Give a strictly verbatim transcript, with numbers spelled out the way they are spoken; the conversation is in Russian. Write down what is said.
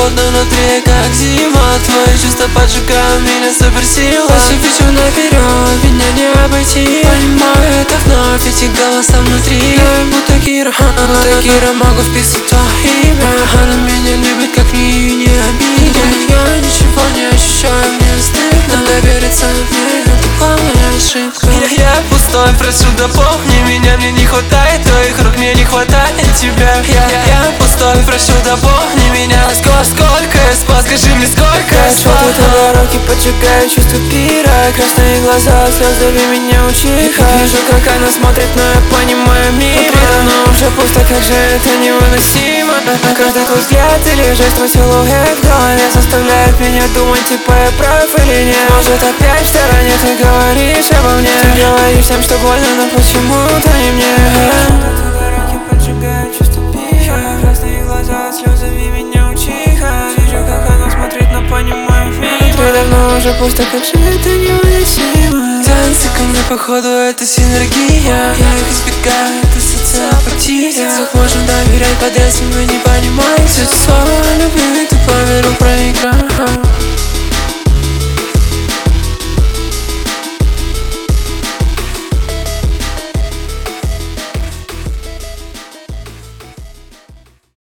холодно внутри, как зима. Твои чувства поджигают меня суперсила. Если вижу наперед, меня не обойти. Понимаю это вновь, эти голоса внутри. Я будто Кира, будто Кира, могу вписать твое имя. Она меня любит, как мне ее не обидеть. Я ничего не ощущаю, мне стыдно довериться мне, это главная ошибка. Я, я пустой, прошу, дополни меня. Мне не хватает твоих рук, мне не хватает тебя. Я, я пустой, прошу, дополни меня. Сколько, сколько я спал, скажи мне, сколько я спал. Чувствую твои руки, поджигаю чувство пира. Красные глаза, слезы меня учиха. Вижу, как она смотрит, но я понимаю мир. Но уже пусто, как же это невыносимо. Каждый твой взгляд или жест, твой силуэт в голове заставляет меня думать, типа я прав или нет. Может опять в стороне ты говоришь обо мне. Ты говоришь всем, что больно, но почему-то не мне. Твои руки поджигают чувство пира. Красные глаза, слезами меня учиха. Вижу, как она смотрит, но понимаю мир. Давно уже пусто, как же это невыносимо. Танцы ко мне, походу, это синергия. Я их избегаю, это социопатия. Можем доверять подряд, мы не понимаем. Все слова любви, ты по миру проиграл.